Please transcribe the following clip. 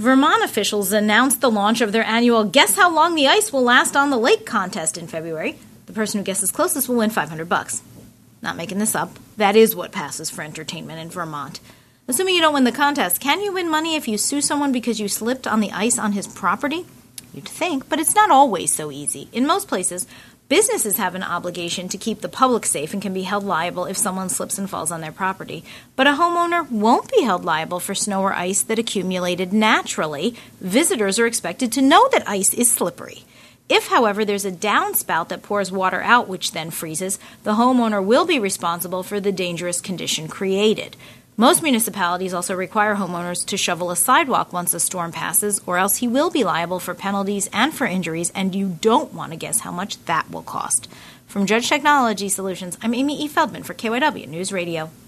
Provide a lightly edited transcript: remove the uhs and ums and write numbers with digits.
Vermont officials announced the launch of their annual Guess How Long the Ice Will Last on the Lake contest in February. The person who guesses closest will win $500. Not making this up. That is what passes for entertainment in Vermont. Assuming you don't win the contest, can you win money if you sue someone because you slipped on the ice on his property? You'd think, but it's not always so easy. In most places, businesses have an obligation to keep the public safe and can be held liable if someone slips and falls on their property. But a homeowner won't be held liable for snow or ice that accumulated naturally. Visitors are expected to know that ice is slippery. If, however, there's a downspout that pours water out which then freezes, the homeowner will be responsible for the dangerous condition created. Most municipalities also require homeowners to shovel a sidewalk once a storm passes, or else he will be liable for penalties and for injuries, and you don't want to guess how much that will cost. From Judge Technology Solutions, I'm Amy E. Feldman for KYW News Radio.